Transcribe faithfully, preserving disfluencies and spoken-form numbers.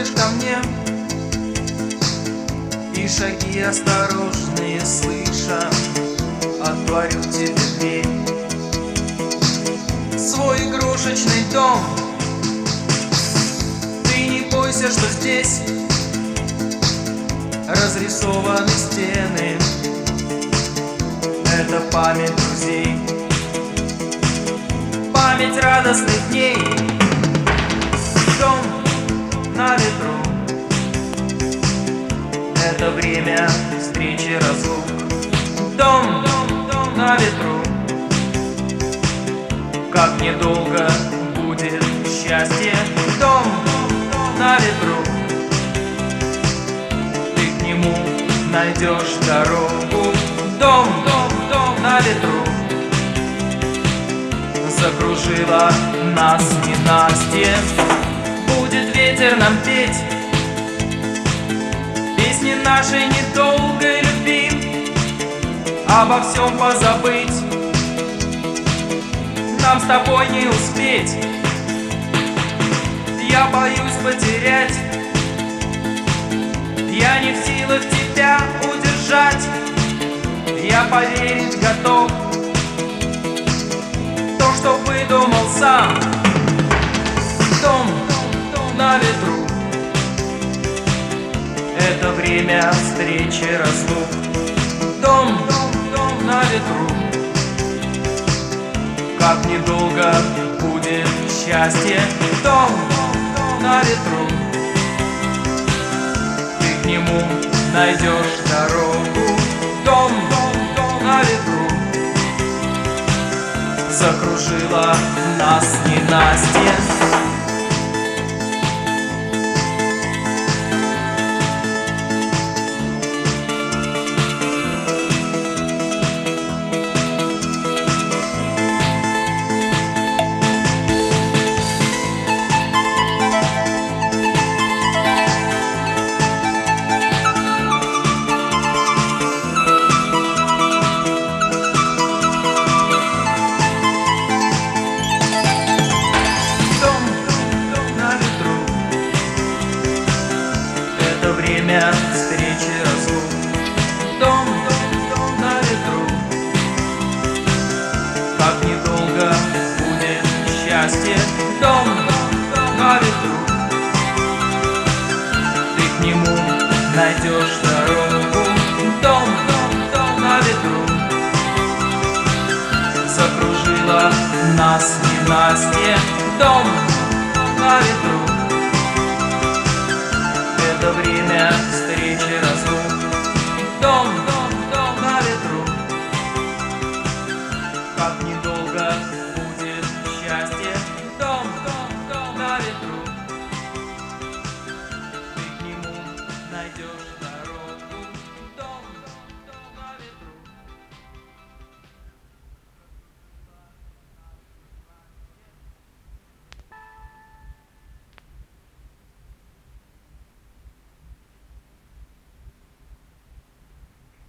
подходят ко мне, и шаги осторожные слыша, отворю тебе дверь. Свой игрушечный дом, ты не бойся, что здесь разрисованы стены. Это память друзей, память радостных дней. Дом на ветру — это время встречи, разлук. Дом на ветру, как недолго будет счастье. Дом на ветру, ты к нему найдешь дорогу. Дом на ветру, закружила нас ненастье. Будет ветер нам петь песни нашей недолгой любви, обо всем позабыть нам с тобой не успеть. Я боюсь потерять, я не в силах тебя удержать. Я поверить готов в то, что выдумал сам. Дом на ветру — это время встречи, разлук. Дом на ветру, как недолго будет счастье. Дом на ветру, ты к нему найдешь дорогу. Дом на ветру, закружила нас ненастье. Время встречи, разлук. Дом на ветру, как недолго будет счастье. Дом на ветру, ты к нему найдешь дорогу. Дом на ветру, закружила нас ненастье. Дом на ветру, это время